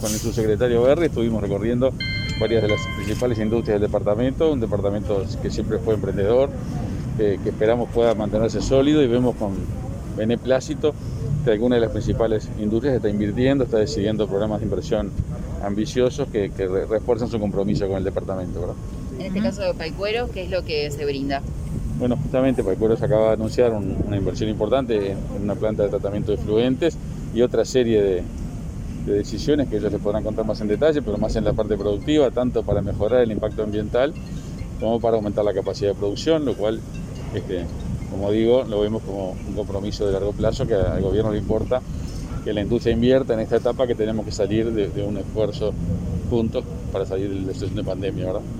con el subsecretario Berri estuvimos recorriendo varias de las principales industrias del departamento, un departamento que siempre fue emprendedor, que esperamos pueda mantenerse sólido, y vemos con beneplácito que alguna de las principales industrias está invirtiendo, está decidiendo programas de inversión ambiciosos que refuerzan su compromiso con el departamento, ¿verdad? En este caso de Paicuero, ¿qué es lo que se brinda? Bueno, justamente Paicuero se acaba de anunciar una inversión importante en una planta de tratamiento de efluentes y otra serie de decisiones que ellos les podrán contar más en detalle, pero más en la parte productiva, tanto para mejorar el impacto ambiental como para aumentar la capacidad de producción, lo cual, como digo, lo vemos como un compromiso de largo plazo, que al gobierno le importa que la industria invierta en esta etapa, que tenemos que salir de un esfuerzo juntos para salir de la situación de pandemia, ¿verdad?